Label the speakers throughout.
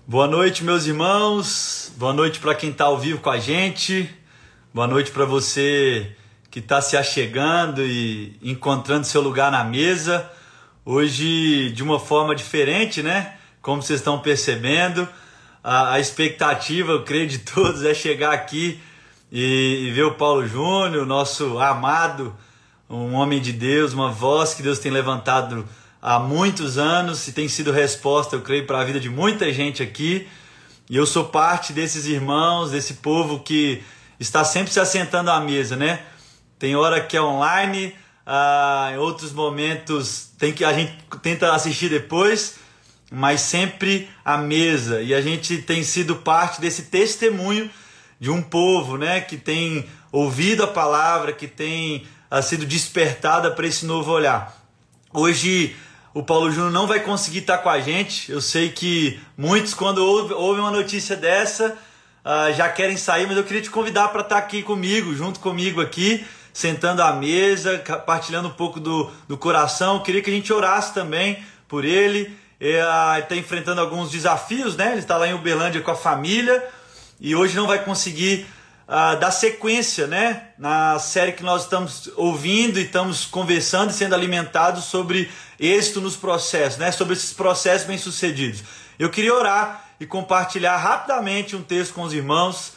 Speaker 1: Boa noite, meus irmãos. Boa noite para quem está ao vivo com a gente. Boa noite para você que está se achegando e encontrando seu lugar na mesa. Hoje, de uma forma diferente, né? Como vocês estão percebendo, a expectativa, eu creio, de todos é chegar aqui e ver o Paulo Júnior, nosso amado, um homem de Deus, uma voz que Deus tem levantado há muitos anos e tem sido resposta, eu creio, para a vida de muita gente aqui. E eu sou parte desses irmãos, desse povo que está sempre se assentando à mesa, né? Tem hora que é online, em outros momentos a gente tenta assistir depois, mas sempre à mesa. E a gente tem sido parte desse testemunho de um povo, né, que tem ouvido a palavra, que tem sido despertada para esse novo olhar. Hoje o Paulo Júnior não vai conseguir estar com a gente. Eu sei que muitos, quando ouvem uma notícia dessa, já querem sair, mas eu queria te convidar para estar aqui comigo, junto comigo aqui, sentando à mesa, compartilhando um pouco do coração. Eu queria que a gente orasse também por ele. Ele está enfrentando alguns desafios, né? Ele está lá em Uberlândia com a família e hoje não vai conseguir dar sequência, né, na série que nós estamos ouvindo e estamos conversando e sendo alimentados sobre êxito nos processos, né, sobre esses processos bem-sucedidos. Eu queria orar e compartilhar rapidamente um texto com os irmãos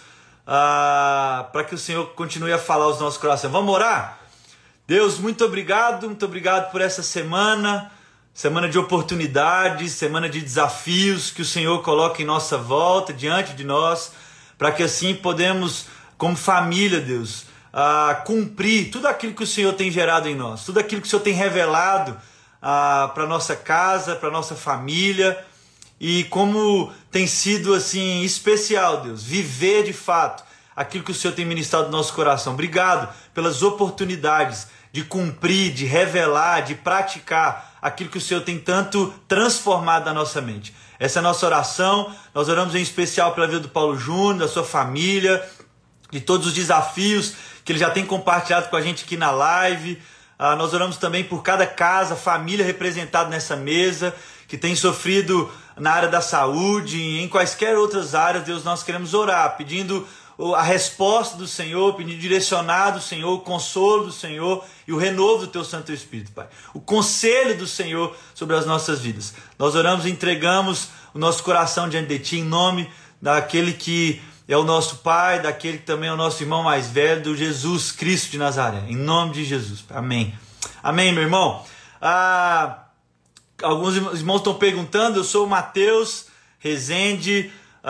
Speaker 1: para que o Senhor continue a falar aos nossos corações. Vamos orar? Deus, muito obrigado por essa semana de oportunidades, semana de desafios que o Senhor coloca em nossa volta, diante de nós, para que assim podemos, como família, Deus, cumprir tudo aquilo que o Senhor tem gerado em nós, tudo aquilo que o Senhor tem revelado para a nossa casa, para a nossa família, e como tem sido assim especial, Deus, viver de fato aquilo que o Senhor tem ministrado no nosso coração. Obrigado pelas oportunidades de cumprir, de revelar, de praticar aquilo que o Senhor tem tanto transformado na nossa mente. Essa é a nossa oração. Nós oramos em especial pela vida do Paulo Júnior, da sua família, de todos os desafios que ele já tem compartilhado com a gente aqui na live. Nós oramos também por cada casa, família representada nessa mesa, que tem sofrido na área da saúde, em quaisquer outras áreas. Deus, nós queremos orar, pedindo a resposta do Senhor, pedindo direcionado do Senhor, o consolo do Senhor e o renovo do Teu Santo Espírito, Pai. O conselho do Senhor sobre as nossas vidas. Nós oramos e entregamos o nosso coração diante de Ti, em nome daquele que é o nosso Pai, daquele que também é o nosso irmão mais velho, do Jesus Cristo de Nazaré. Em nome de Jesus. Amém. Amém, meu irmão. Alguns irmãos estão perguntando, eu sou o Mateus Rezende,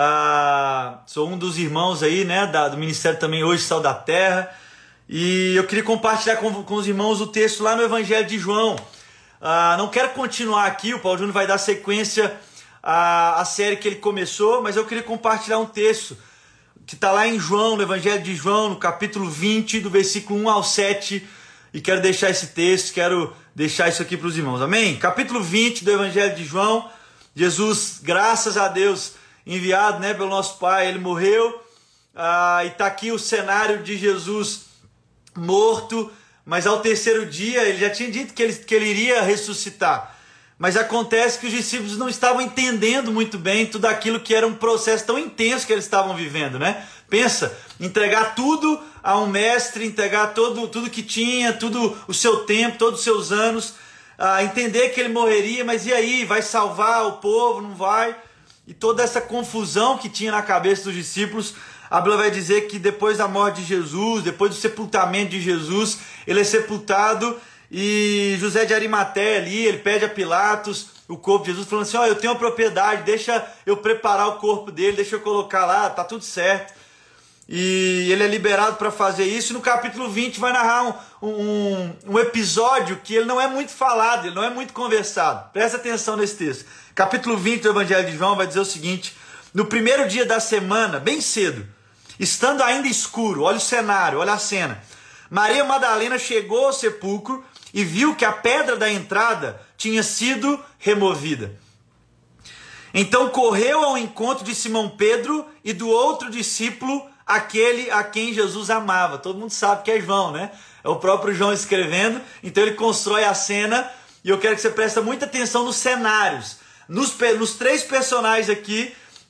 Speaker 1: sou um dos irmãos aí, né, do Ministério também Hoje Sal da Terra, e eu queria compartilhar com os irmãos o texto lá no Evangelho de João. Não quero continuar aqui, o Paulo Júnior vai dar sequência à série que ele começou, mas eu queria compartilhar um texto que está lá em João, no Evangelho de João, no capítulo 20, do versículo 1 ao 7, e quero deixar esse texto, quero deixar isso aqui para os irmãos, amém? Capítulo 20 do Evangelho de João. Jesus, graças a Deus, enviado, né, pelo nosso Pai, ele morreu, e está aqui o cenário de Jesus morto, mas ao terceiro dia ele já tinha dito que ele iria ressuscitar, mas acontece que os discípulos não estavam entendendo muito bem tudo aquilo que era um processo tão intenso que eles estavam vivendo, né? Pensa, entregar tudo a um mestre, entregar tudo que tinha, tudo o seu tempo, todos os seus anos, entender que ele morreria, mas e aí, vai salvar o povo, não vai? E toda essa confusão que tinha na cabeça dos discípulos. A Bíblia vai dizer que depois da morte de Jesus, depois do sepultamento de Jesus, ele é sepultado e José de Arimateia ali, ele pede a Pilatos o corpo de Jesus, falando assim, eu tenho uma propriedade, deixa eu preparar o corpo dele, deixa eu colocar lá, tá tudo certo. E ele é liberado para fazer isso. E no capítulo 20 vai narrar um episódio que ele não é muito falado, ele não é muito conversado. Presta atenção nesse texto. Capítulo 20 do Evangelho de João vai dizer o seguinte: no primeiro dia da semana, bem cedo, estando ainda escuro, olha o cenário, olha a cena, Maria Madalena chegou ao sepulcro e viu que a pedra da entrada tinha sido removida. Então correu ao encontro de Simão Pedro e do outro discípulo, aquele a quem Jesus amava. Todo mundo sabe que é João, né? É o próprio João escrevendo, então ele constrói a cena, e eu quero que você preste muita atenção nos cenários, nos três personagens aqui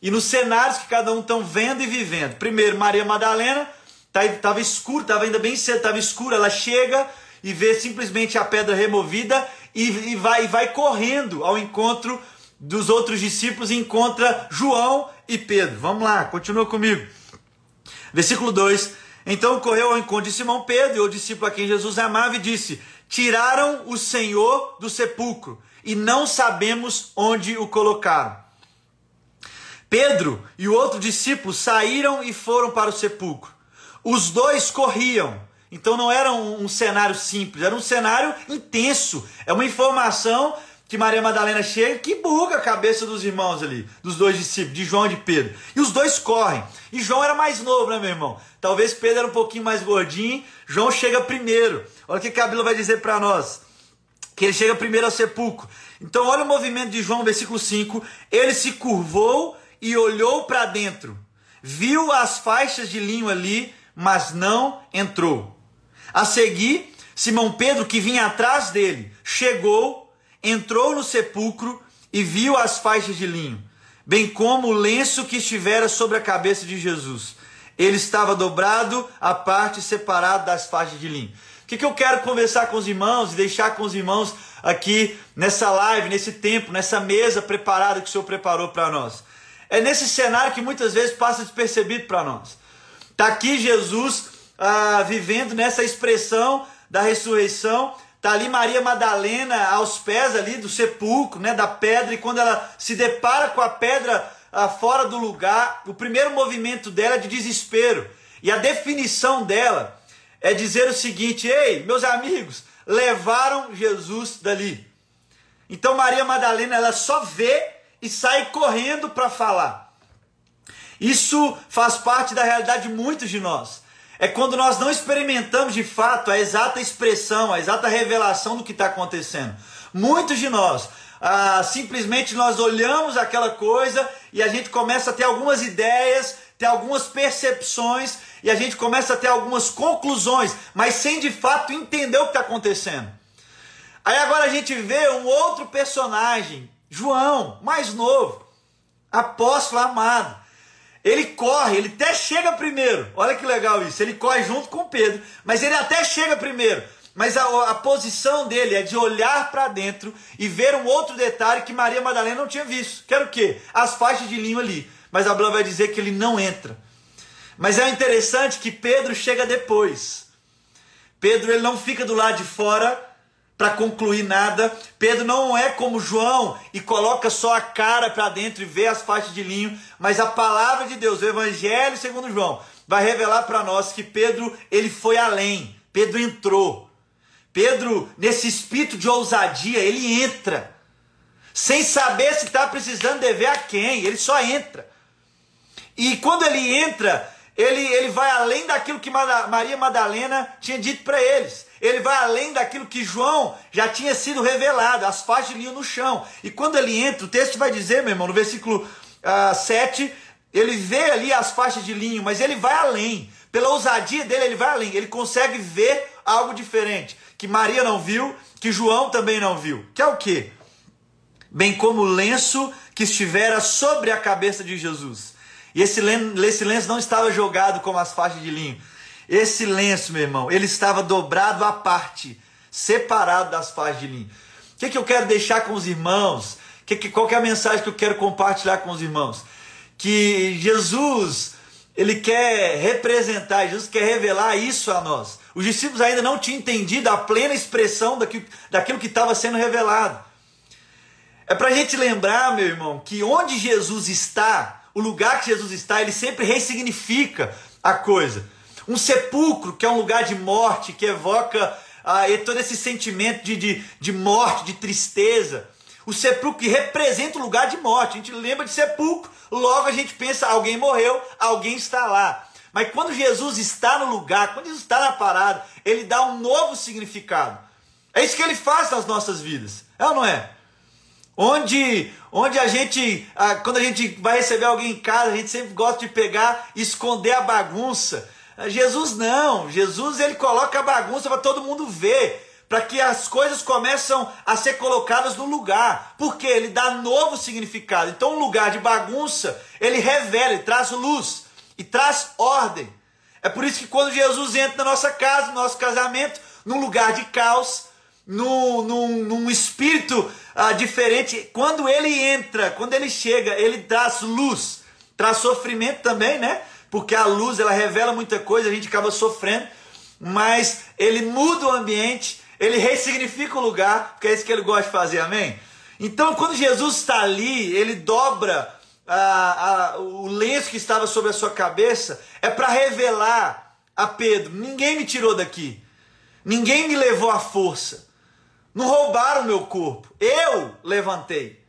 Speaker 1: e nos cenários que cada um estão vendo e vivendo. Primeiro, Maria Madalena, estava escuro, estava ainda bem cedo, estava escuro, ela chega e vê simplesmente a pedra removida e vai correndo ao encontro dos outros discípulos e encontra João e Pedro. Vamos lá, continua comigo. Versículo 2. Então correu ao encontro de Simão Pedro, e o discípulo a quem Jesus amava, e disse: tiraram o Senhor do sepulcro, e não sabemos onde o colocaram. Pedro e o outro discípulo saíram e foram para o sepulcro. Os dois corriam. Então não era um cenário simples, era um cenário intenso. É uma informação que Maria Madalena chega que buga a cabeça dos irmãos ali, dos dois discípulos, de João e de Pedro. E os dois correm. E João era mais novo, né, meu irmão? Talvez Pedro era um pouquinho mais gordinho. João chega primeiro. Olha o que a Bíblia vai dizer para nós. Que ele chega primeiro ao sepulcro. Então olha o movimento de João, versículo 5. Ele se curvou e olhou para dentro. Viu as faixas de linho ali, mas não entrou. A seguir, Simão Pedro, que vinha atrás dele, chegou, entrou no sepulcro e viu as faixas de linho, bem como o lenço que estivera sobre a cabeça de Jesus. Ele estava dobrado à parte, separado das faixas de linho. O que eu quero conversar com os irmãos e deixar com os irmãos aqui nessa live, nesse tempo, nessa mesa preparada que o Senhor preparou para nós? É nesse cenário que muitas vezes passa despercebido para nós. Está aqui Jesus vivendo nessa expressão da ressurreição. Está ali Maria Madalena aos pés ali do sepulcro, né, da pedra. E quando ela se depara com a pedra fora do lugar, o primeiro movimento dela é de desespero. E a definição dela é dizer o seguinte: ei, meus amigos, levaram Jesus dali. Então Maria Madalena, ela só vê e sai correndo para falar. Isso faz parte da realidade de muitos de nós. É quando nós não experimentamos de fato a exata expressão, a exata revelação do que está acontecendo. Muitos de nós, simplesmente nós olhamos aquela coisa e a gente começa a ter algumas ideias, ter algumas percepções e a gente começa a ter algumas conclusões, mas sem de fato entender o que está acontecendo. Aí agora a gente vê um outro personagem, João, mais novo, apóstolo amado. Ele corre, ele até chega primeiro. Olha que legal isso. Ele corre junto com Pedro, mas ele até chega primeiro. Mas a posição dele é de olhar para dentro e ver um outro detalhe que Maria Madalena não tinha visto. Que era o quê? As faixas de linho ali. Mas a Bíblia vai dizer que ele não entra. Mas é interessante que Pedro chega depois. Pedro, ele não fica do lado de fora para concluir nada. Pedro não é como João e coloca só a cara para dentro e vê as faixas de linho, mas a palavra de Deus, o Evangelho segundo João, vai revelar para nós que Pedro, ele foi além. Pedro entrou. Pedro, nesse espírito de ousadia, ele entra, sem saber se está precisando dever a quem, ele só entra. E quando ele entra, ele vai além daquilo que Maria Madalena tinha dito para eles. Ele vai além daquilo que João já tinha sido revelado, as faixas de linho no chão. E quando ele entra, o texto vai dizer, meu irmão, no versículo 7, ele vê ali as faixas de linho, mas ele vai além. Pela ousadia dele, ele vai além. Ele consegue ver algo diferente, que Maria não viu, que João também não viu. Que é o quê? Bem como o lenço que estivera sobre a cabeça de Jesus. E esse lenço não estava jogado como as faixas de linho. Esse lenço, meu irmão, ele estava dobrado à parte, separado das faixas de linho. O que eu quero deixar com os irmãos? Qual que é a mensagem que eu quero compartilhar com os irmãos? Que Jesus, ele quer representar, Jesus quer revelar isso a nós. Os discípulos ainda não tinham entendido a plena expressão daquilo que estava sendo revelado. É para a gente lembrar, meu irmão, que onde Jesus está, o lugar que Jesus está, ele sempre ressignifica a coisa. Um sepulcro, que é um lugar de morte, que evoca todo esse sentimento de morte, de tristeza. O sepulcro que representa o lugar de morte. A gente lembra de sepulcro, logo a gente pensa, alguém morreu, alguém está lá. Mas quando Jesus está no lugar, quando Jesus está na parada, ele dá um novo significado. É isso que ele faz nas nossas vidas. É ou não é? Onde a gente, quando a gente vai receber alguém em casa, a gente sempre gosta de pegar e esconder a bagunça. Jesus não, Jesus ele coloca a bagunça para todo mundo ver, para que as coisas começam a ser colocadas no lugar, porque ele dá novo significado. Então um lugar de bagunça, ele revela, ele traz luz e traz ordem. É por isso que quando Jesus entra na nossa casa, no nosso casamento, num lugar de caos, num espírito diferente, quando ele entra, quando ele chega, ele traz luz, traz sofrimento também, né? Porque a luz, ela revela muita coisa, a gente acaba sofrendo, mas ele muda o ambiente, ele ressignifica o lugar, porque é isso que ele gosta de fazer, amém? Então, quando Jesus está ali, ele dobra o lenço que estava sobre a sua cabeça, é para revelar a Pedro: ninguém me tirou daqui, ninguém me levou à força, não roubaram o meu corpo, eu levantei.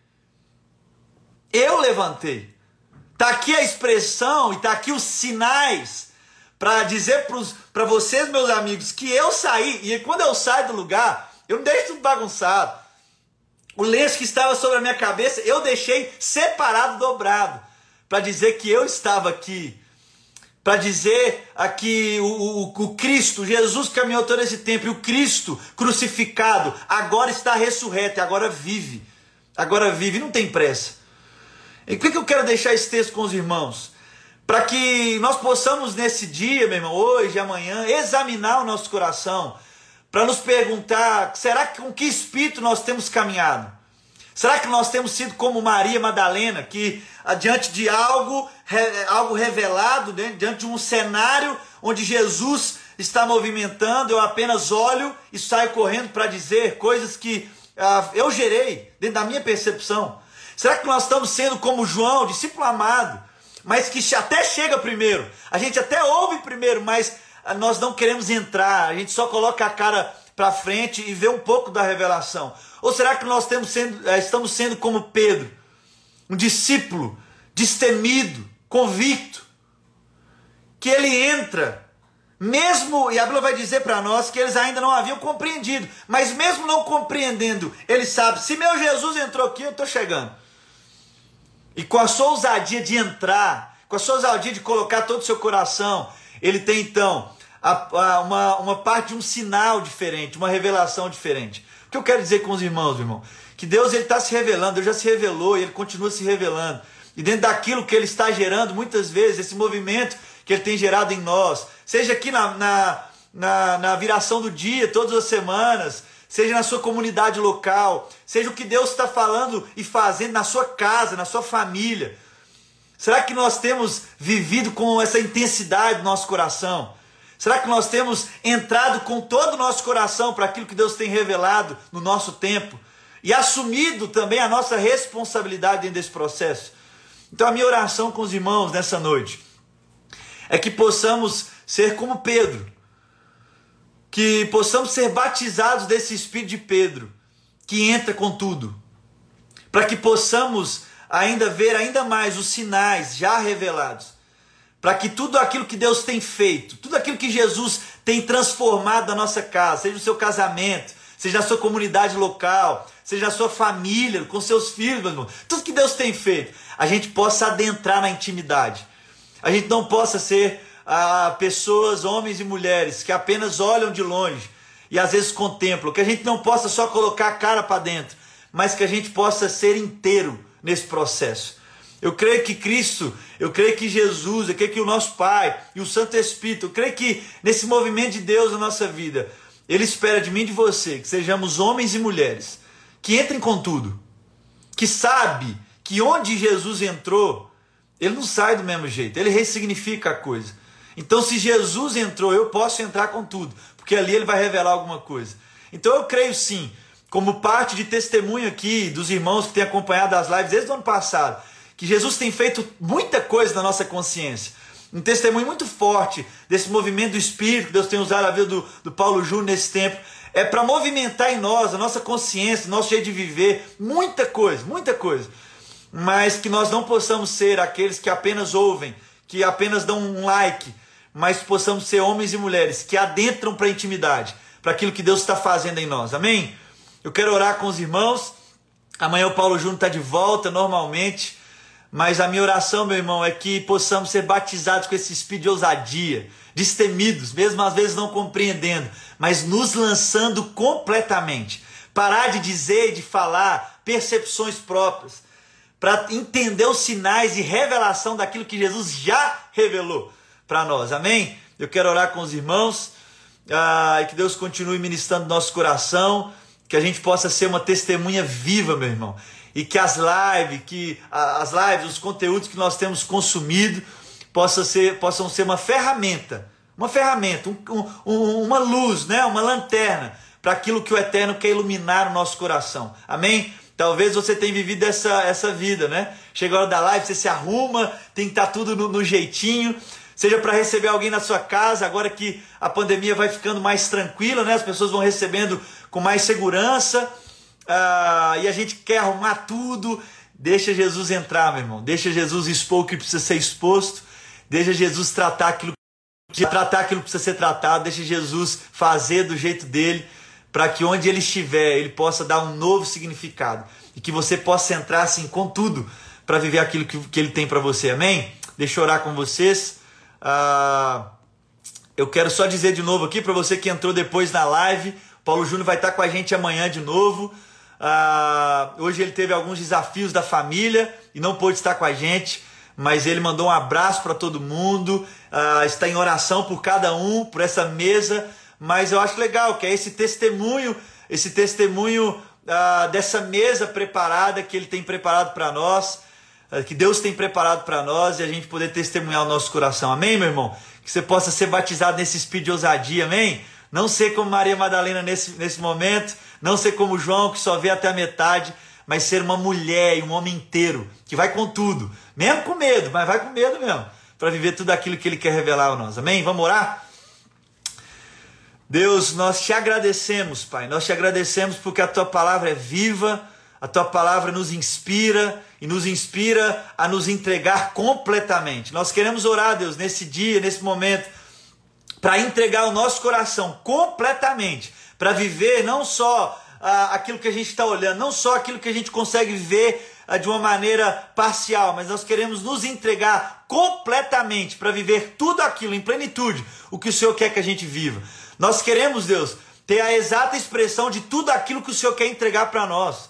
Speaker 1: Está aqui a expressão e está aqui os sinais para dizer para vocês, meus amigos, que eu saí. E quando eu saio do lugar, eu não deixo tudo bagunçado. O lenço que estava sobre a minha cabeça, eu deixei separado, dobrado, para dizer que eu estava aqui. Para dizer aqui o Cristo, Jesus caminhou todo esse tempo, e o Cristo crucificado agora está ressurreto, agora vive, não tem pressa. E por que eu quero deixar esse texto com os irmãos? Para que nós possamos nesse dia, meu irmão, hoje, amanhã, examinar o nosso coração, para nos perguntar: será que com que espírito nós temos caminhado? Será que nós temos sido como Maria Madalena, que diante de algo revelado, né, diante de um cenário onde Jesus está movimentando, eu apenas olho e saio correndo para dizer coisas que eu gerei dentro da minha percepção? Será que nós estamos sendo como João, discípulo amado, mas que até chega primeiro, a gente até ouve primeiro, mas nós não queremos entrar, a gente só coloca a cara para frente e vê um pouco da revelação? Ou será que nós estamos sendo como Pedro, um discípulo destemido, convicto, que ele entra, mesmo, e a Bíblia vai dizer para nós que eles ainda não haviam compreendido, mas mesmo não compreendendo, ele sabe: se meu Jesus entrou aqui, eu estou chegando. E com a sua ousadia de entrar, com a sua ousadia de colocar todo o seu coração, ele tem então uma parte de um sinal diferente, uma revelação diferente. O que eu quero dizer com os irmãos, meu irmão? Que Deus está se revelando, Deus já se revelou e ele continua se revelando. E dentro daquilo que ele está gerando, muitas vezes, esse movimento que ele tem gerado em nós, seja aqui na viração do dia, todas as semanas, seja na sua comunidade local, seja o que Deus está falando e fazendo na sua casa, na sua família. Será que nós temos vivido com essa intensidade do nosso coração? Será que nós temos entrado com todo o nosso coração para aquilo que Deus tem revelado no nosso tempo? E assumido também a nossa responsabilidade dentro desse processo? Então a minha oração com os irmãos nessa noite é que possamos ser como Pedro, que possamos ser batizados desse espírito de Pedro, que entra com tudo, para que possamos ainda ver ainda mais os sinais já revelados, para que tudo aquilo que Deus tem feito, tudo aquilo que Jesus tem transformado na nossa casa, seja o seu casamento, seja a sua comunidade local, seja a sua família, com seus filhos, meu irmão, tudo que Deus tem feito, a gente possa adentrar na intimidade. A gente não possa ser pessoas, homens e mulheres, que apenas olham de longe e às vezes contemplam, que a gente não possa só colocar a cara para dentro, mas que a gente possa ser inteiro nesse processo. Eu creio que Cristo, eu creio que Jesus, eu creio que o nosso Pai e o Santo Espírito, eu creio que nesse movimento de Deus na nossa vida, Ele espera de mim e de você que sejamos homens e mulheres que entrem com tudo, que sabe que onde Jesus entrou, Ele não sai do mesmo jeito, Ele ressignifica a coisa. Então, se Jesus entrou, eu posso entrar com tudo, porque ali Ele vai revelar alguma coisa. Então eu creio sim, como parte de testemunho aqui dos irmãos que têm acompanhado as lives desde o ano passado, que Jesus tem feito muita coisa na nossa consciência. Um testemunho muito forte desse movimento do Espírito que Deus tem usado a vida do Paulo Júnior nesse tempo, é para movimentar em nós a nossa consciência, o nosso jeito de viver, muita coisa, mas que nós não possamos ser aqueles que apenas ouvem, que apenas dão um like, mas possamos ser homens e mulheres que adentram para a intimidade, para aquilo que Deus está fazendo em nós, amém? Eu quero orar com os irmãos. Amanhã o Paulo Júnior está de volta normalmente, Mas a minha oração, meu irmão, é que possamos ser batizados com esse espírito de ousadia, destemidos, mesmo às vezes não compreendendo, mas nos lançando completamente. Parar de dizer e de falar percepções próprias, para entender os sinais e revelação daquilo que Jesus já revelou para nós. Amém? Eu quero orar com os irmãos, e que Deus continue ministrando nosso coração, que a gente possa ser uma testemunha viva, meu irmão, e que as lives, os conteúdos que nós temos consumido possam ser uma ferramenta, uma luz, né? Uma lanterna para aquilo que o Eterno quer iluminar o nosso coração. Amém? Talvez você tenha vivido essa vida, né? Chega a hora da live, você se arruma, tem que estar tudo no jeitinho, seja para receber alguém na sua casa, agora que a pandemia vai ficando mais tranquila, né? As pessoas vão recebendo com mais segurança, e a gente quer arrumar tudo. Deixa Jesus entrar, meu irmão. Deixa Jesus expor o que precisa ser exposto. Deixa Jesus tratar aquilo que precisa ser tratado. Deixa Jesus fazer do jeito dele, para que onde ele estiver, ele possa dar um novo significado. E que você possa entrar assim com tudo para viver aquilo que ele tem para você. Amém? Deixa eu orar com vocês. Eu quero só dizer de novo aqui para você que entrou depois na live, Paulo Júnior vai estar com a gente amanhã de novo. Hoje ele teve alguns desafios da família e não pôde estar com a gente, mas ele mandou um abraço para todo mundo, está em oração por cada um, por essa mesa. Mas eu acho legal que é esse testemunho dessa mesa preparada que ele tem preparado para nós, que Deus tem preparado para nós, e a gente poder testemunhar o nosso coração. Amém, meu irmão? Que você possa ser batizado nesse espírito de ousadia, amém? Não ser como Maria Madalena nesse momento, não ser como João, que só vê até a metade, mas ser uma mulher e um homem inteiro, que vai com tudo, mesmo com medo, mas vai com medo mesmo, para viver tudo aquilo que ele quer revelar a nós. Amém? Vamos orar? Deus, nós te agradecemos, Pai, nós te agradecemos porque a tua palavra é viva, a tua palavra nos inspira e nos inspira a nos entregar completamente. Nós queremos orar, Deus, nesse dia, nesse momento, para entregar o nosso coração completamente, para viver não só aquilo que a gente está olhando, não só aquilo que a gente consegue viver de uma maneira parcial, mas nós queremos nos entregar completamente para viver tudo aquilo em plenitude, o que o Senhor quer que a gente viva. Nós queremos, Deus, ter a exata expressão de tudo aquilo que o Senhor quer entregar para nós.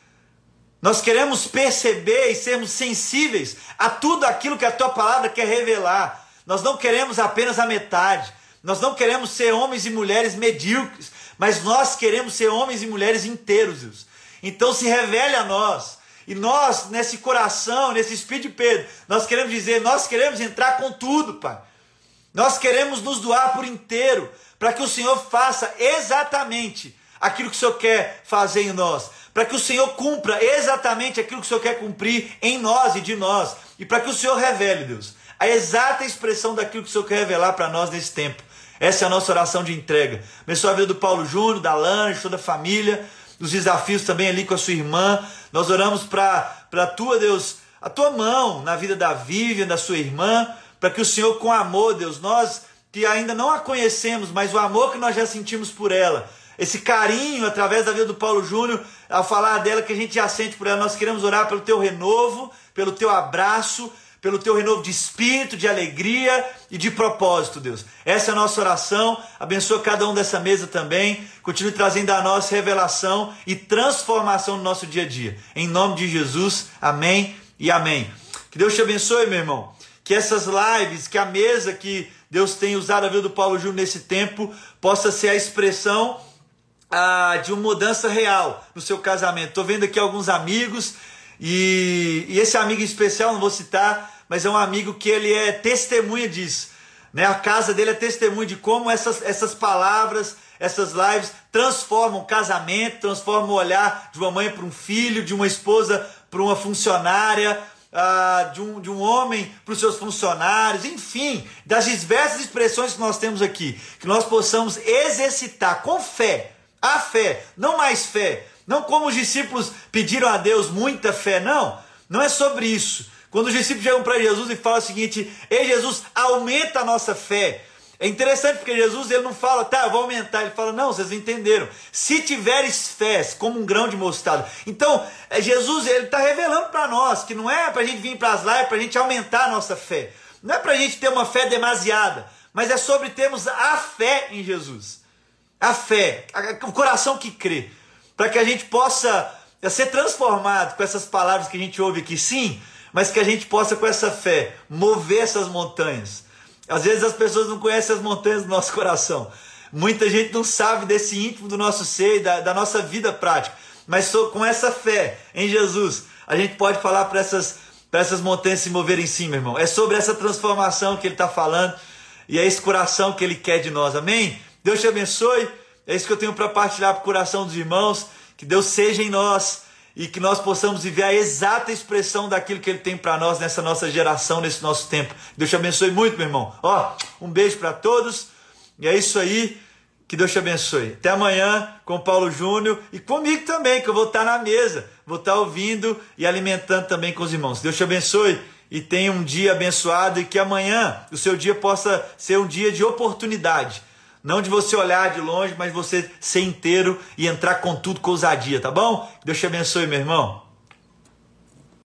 Speaker 1: Nós queremos perceber e sermos sensíveis a tudo aquilo que a tua palavra quer revelar. Nós não queremos apenas a metade. Nós não queremos ser homens e mulheres medíocres, mas nós queremos ser homens e mulheres inteiros, Deus. Então se revele a nós. E nós, nesse coração, nesse espírito de Pedro, nós queremos dizer, nós queremos entrar com tudo, Pai. Nós queremos nos doar por inteiro, para que o Senhor faça exatamente aquilo que o Senhor quer fazer em nós, para que o Senhor cumpra exatamente aquilo que o Senhor quer cumprir em nós e de nós, e para que o Senhor revele, Deus, a exata expressão daquilo que o Senhor quer revelar para nós nesse tempo. Essa é a nossa oração de entrega. Abençoa a vida do Paulo Júnior, da Lana, de toda a família, dos desafios também ali com a sua irmã. Nós oramos para a tua, Deus, a tua mão na vida da Vivian, da sua irmã, para que o Senhor, com amor, Deus, nós que ainda não a conhecemos, mas o amor que nós já sentimos por ela, esse carinho através da vida do Paulo Júnior, ao falar dela que a gente já sente por ela, nós queremos orar pelo teu renovo, pelo teu abraço, pelo teu renovo de espírito, de alegria e de propósito, Deus. Essa é a nossa oração. Abençoa cada um dessa mesa também. Continue trazendo a nós revelação e transformação no nosso dia a dia. Em nome de Jesus, amém e amém. Que Deus te abençoe, meu irmão. Que essas lives, que a mesa que Deus tem usado a vida do Paulo Júnior nesse tempo, possa ser a expressão de uma mudança real no seu casamento. Estou vendo aqui alguns amigos, e esse amigo em especial, não vou citar, mas é um amigo que ele é testemunha disso, né? A casa dele é testemunha de como essas palavras, essas lives transformam o casamento, transformam o olhar de uma mãe para um filho, de uma esposa para uma funcionária, de um homem para os seus funcionários, enfim, das diversas expressões que nós temos aqui, que nós possamos exercitar com fé, a fé, não mais fé, não como os discípulos pediram a Deus muita fé, não é sobre isso. Quando os discípulos chegam para Jesus e falam o seguinte: ei Jesus, aumenta a nossa fé, É interessante porque Jesus ele não fala, tá, eu vou aumentar. Ele fala, não, vocês entenderam. Se tiveres fé como um grão de mostarda. Então, Jesus ele está revelando para nós que não é para a gente vir para as lives, para a gente aumentar a nossa fé. Não é para a gente ter uma fé demasiada, mas é sobre termos a fé em Jesus. A fé, o coração que crê. Para que a gente possa ser transformado com essas palavras que a gente ouve aqui, sim, mas que a gente possa com essa fé mover essas montanhas. Às vezes as pessoas não conhecem as montanhas do nosso coração. Muita gente não sabe desse íntimo do nosso ser, da nossa vida prática. Mas com essa fé em Jesus, a gente pode falar para essas montanhas se moverem sim, meu irmão. É sobre essa transformação que ele está falando e é esse coração que ele quer de nós. Amém? Deus te abençoe. É isso que eu tenho para partilhar para o coração dos irmãos. Que Deus seja em nós e que nós possamos viver a exata expressão daquilo que ele tem para nós nessa nossa geração, nesse nosso tempo. Deus te abençoe muito, meu irmão. Ó, um beijo para todos. E é isso aí. Que Deus te abençoe. Até amanhã com o Paulo Júnior e comigo também, que eu vou estar na mesa. Vou estar ouvindo e alimentando também com os irmãos. Deus te abençoe e tenha um dia abençoado e que amanhã o seu dia possa ser um dia de oportunidade. Não de você olhar de longe, mas você ser inteiro e entrar com tudo com ousadia, tá bom? Deus te abençoe, meu irmão.